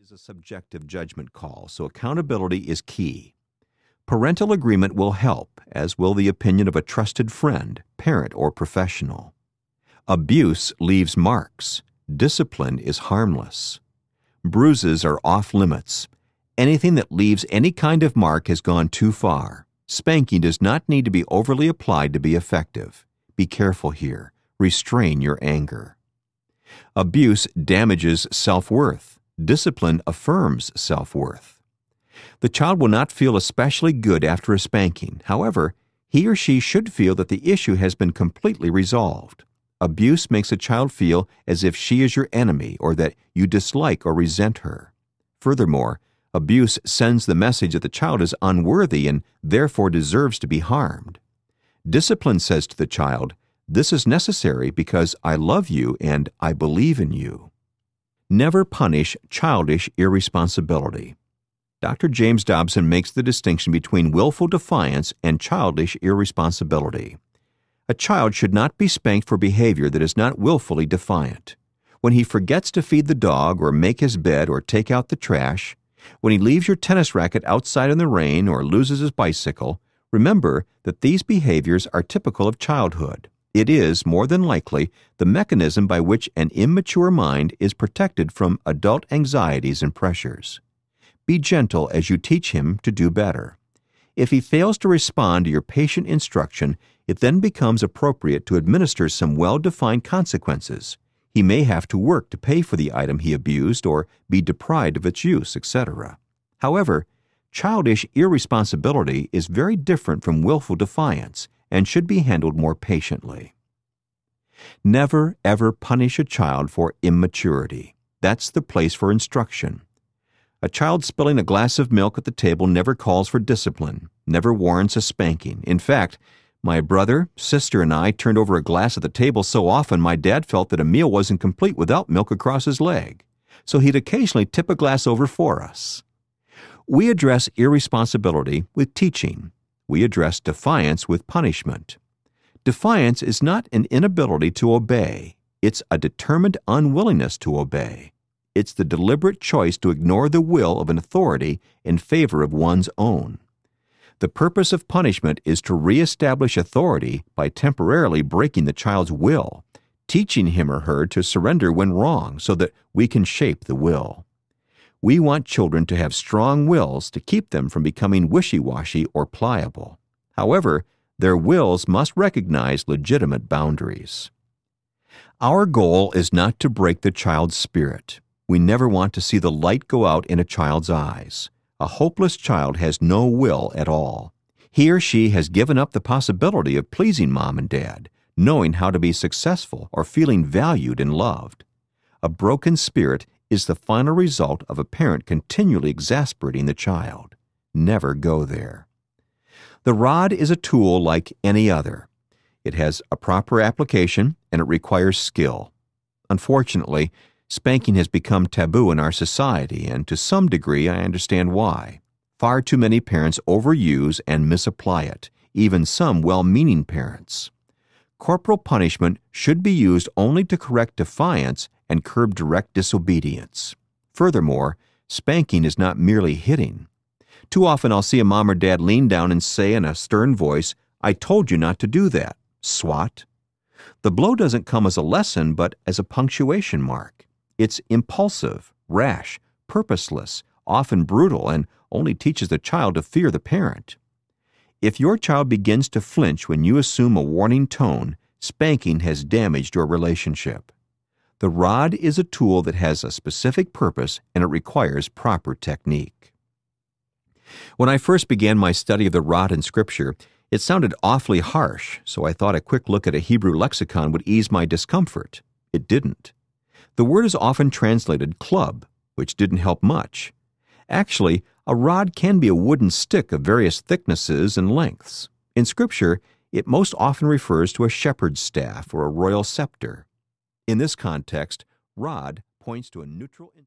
is a subjective judgment call, so accountability is key. Parental agreement will help, as will the opinion of a trusted friend, parent, or professional. Abuse leaves marks. Discipline is harmless. Bruises are off limits. Anything that leaves any kind of mark has gone too far. Spanking does not need to be overly applied to be effective. Be careful here. Restrain your anger. Abuse damages self-worth. Discipline affirms self-worth. The child will not feel especially good after a spanking. However, he or she should feel that the issue has been completely resolved. Abuse makes a child feel as if she is your enemy or that you dislike or resent her. Furthermore, abuse sends the message that the child is unworthy and therefore deserves to be harmed. Discipline says to the child, "This is necessary because I love you and I believe in you." Never punish childish irresponsibility. Dr. James Dobson makes the distinction between willful defiance and childish irresponsibility. A child should not be spanked for behavior that is not willfully defiant. When he forgets to feed the dog or make his bed or take out the trash, when he leaves your tennis racket outside in the rain or loses his bicycle, remember that these behaviors are typical of childhood. It is, more than likely, the mechanism by which an immature mind is protected from adult anxieties and pressures. Be gentle as you teach him to do better. If he fails to respond to your patient instruction, it then becomes appropriate to administer some well-defined consequences. He may have to work to pay for the item he abused or be deprived of its use, etc. However, childish irresponsibility is very different from willful defiance and should be handled more patiently. Never, ever punish a child for immaturity. That's the place for instruction. A child spilling a glass of milk at the table never calls for discipline, never warrants a spanking. In fact, my brother, sister, and I turned over a glass at the table so often my dad felt that a meal wasn't complete without milk across his leg, so he'd occasionally tip a glass over for us. We address irresponsibility with teaching. We address defiance with punishment. Defiance is not an inability to obey. It's a determined unwillingness to obey. It's the deliberate choice to ignore the will of an authority in favor of one's own. The purpose of punishment is to reestablish authority by temporarily breaking the child's will, teaching him or her to surrender when wrong so that we can shape the will. We want children to have strong wills to keep them from becoming wishy-washy or pliable. However, their wills must recognize legitimate boundaries. Our goal is not to break the child's spirit. We never want to see the light go out in a child's eyes. A hopeless child has no will at all. He or she has given up the possibility of pleasing mom and dad, knowing how to be successful or feeling valued and loved. A broken spirit is the final result of a parent continually exasperating the child. Never go there. The rod is a tool like any other. It has a proper application and it requires skill. Unfortunately, spanking has become taboo in our society, and to some degree I understand why. Far too many parents overuse and misapply it, even some well-meaning parents. Corporal punishment should be used only to correct defiance and curb direct disobedience. Furthermore, spanking is not merely hitting. Too often I'll see a mom or dad lean down and say in a stern voice, "I told you not to do that, swat." The blow doesn't come as a lesson, but as a punctuation mark. It's impulsive, rash, purposeless, often brutal, and only teaches the child to fear the parent. If your child begins to flinch when you assume a warning tone, spanking has damaged your relationship. The rod is a tool that has a specific purpose and it requires proper technique. When I first began my study of the rod in Scripture, it sounded awfully harsh, so I thought a quick look at a Hebrew lexicon would ease my discomfort. It didn't. The word is often translated club, which didn't help much. Actually, a rod can be a wooden stick of various thicknesses and lengths. In Scripture, it most often refers to a shepherd's staff or a royal scepter. In this context, rod points to a neutral